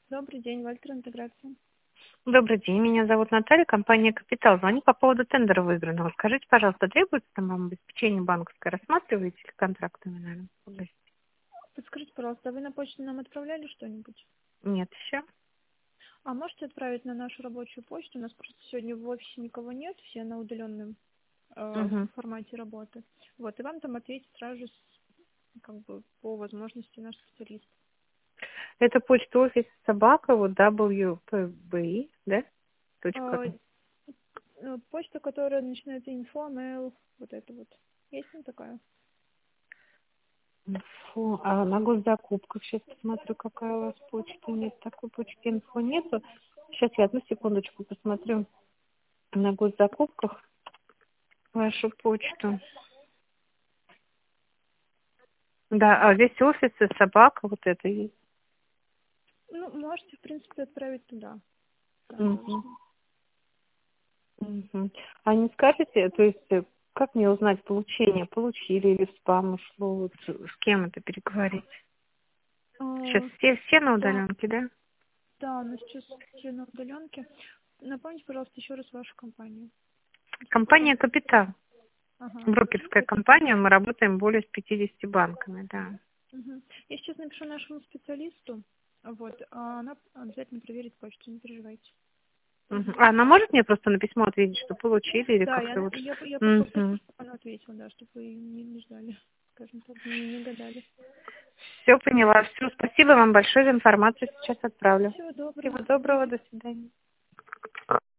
Добрый день, Вальтер Интеграция. Добрый день, меня зовут Наталья, компания «Капитал». Звоню по поводу тендера выигранного. Скажите, пожалуйста, требуется там вам обеспечение банковское? Рассматриваете ли контрактами, наверное? Подскажите, пожалуйста, вы на почту нам отправляли что-нибудь? Нет еще? А можете отправить на нашу рабочую почту? У нас просто сегодня в офисе никого нет, все на удаленном Угу. формате работы. Вот, и вам там ответит сразу же, как бы, по возможности наш специалист. Это почта офис собака, вот WPB, да? Точка А, ру. почта, которая начинается info, mail, вот это вот. Есть там такая? Фу, а на госзакупках сейчас посмотрю, какая у вас почта. Нет, такой почты инфо нету. Сейчас я одну секундочку посмотрю на госзакупках вашу почту. Да, а весь офис и собака вот это есть. Ну, можете, в принципе, отправить туда. Там Мгм. точно. Мгм. А не скажете, то есть, как мне узнать получение? Получили или в спам ушло? Вот с кем это переговорить? Сейчас А, все на да, удаленке, да? да, но сейчас все на удаленке. Напомните, пожалуйста, еще раз вашу компанию. Компания «Капитал». Ага. Брокерская компания. Мы работаем более с 50 банками, да. Мгм. Я сейчас напишу нашему специалисту, вот, а она обязательно проверит почту, не переживайте. Мгм. А она может мне просто на письмо ответить, что получили или Да, как-то вот? я попрошу, Угу. чтобы она ответила, да, чтобы вы не ждали, скажем так, не гадали. Все поняла. Все, спасибо вам большое за информацию. Сейчас отправлю. Всего доброго. Всего До доброго, свидания. до свидания.